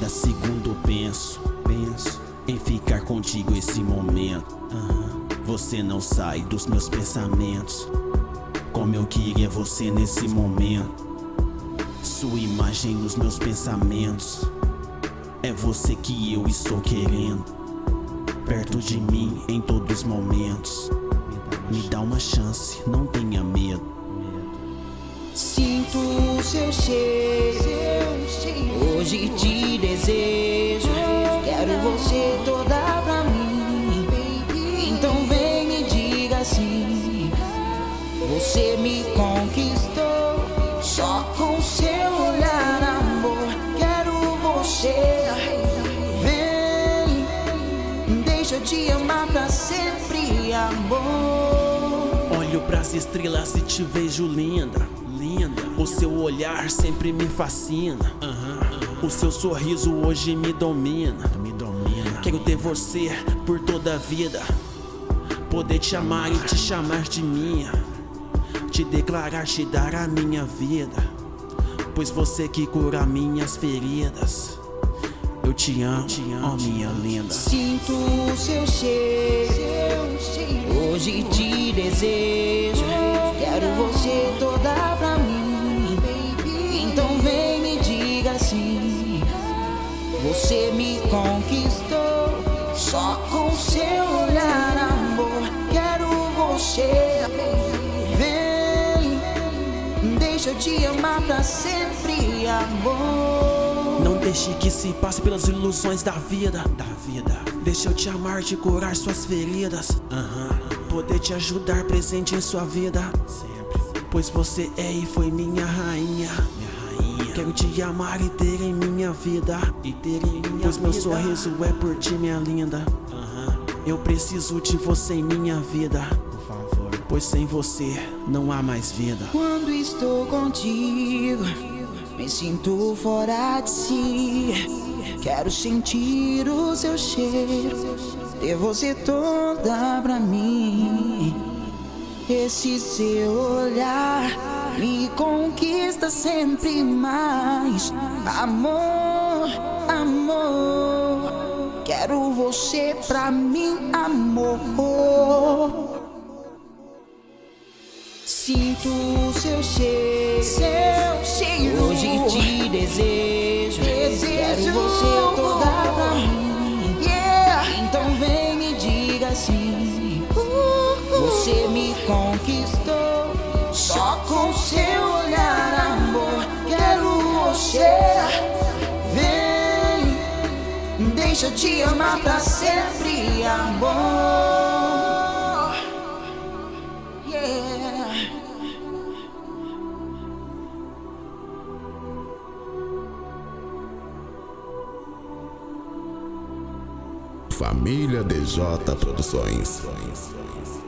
cada segundo penso em ficar contigo esse momento. Você não sai dos meus pensamentos. Como eu queria você nesse momento. Sua imagem nos meus pensamentos. É você que eu estou querendo, perto de mim em todos os momentos. Me dá uma chance, não tenha medo. Sinto o seu cheiro, hoje te desejo. Quero você toda pra mim. Então vem me diga assim. Você me conquistou só com seu olhar, amor. Quero você. Vem, deixa eu te amar pra sempre, amor. Olho pras estrelas e te vejo linda. O seu olhar sempre me fascina. O seu sorriso hoje me domina. Quero ter você por toda a vida. Poder te amar e te chamar de minha. Te declarar, te dar a minha vida. Pois você que cura minhas feridas. Eu te amo, oh minha linda. Sinto o seu cheiro, hoje te desejo. Quero você toda pra mim. Então vem me diga assim. Você me conquistou só com seu olhar, amor. Quero você. Vem, deixa eu te amar pra sempre, amor. Não deixe que se passe pelas ilusões da vida. Deixa eu te amar, te curar suas feridas. Poder te ajudar presente em sua vida. Pois você é e foi minha rainha. Quero te amar e ter em minha vida. Pois meu sorriso é por ti, minha linda. Eu preciso de você em minha vida. Pois sem você não há mais vida. Quando estou contigo, me sinto fora de si. Quero sentir o seu cheiro, ter você toda pra mim. Esse seu olhar me conquista sempre mais. Amor, amor, quero você pra mim, amor. Sinto o seu cheiro, hoje te desejo. Quero você toda pra mim. Então vem me diga assim. Você me conquistou só com seu olhar, amor. Quero você. Vem, deixa eu te amar pra sempre, amor. Família DJ Produções.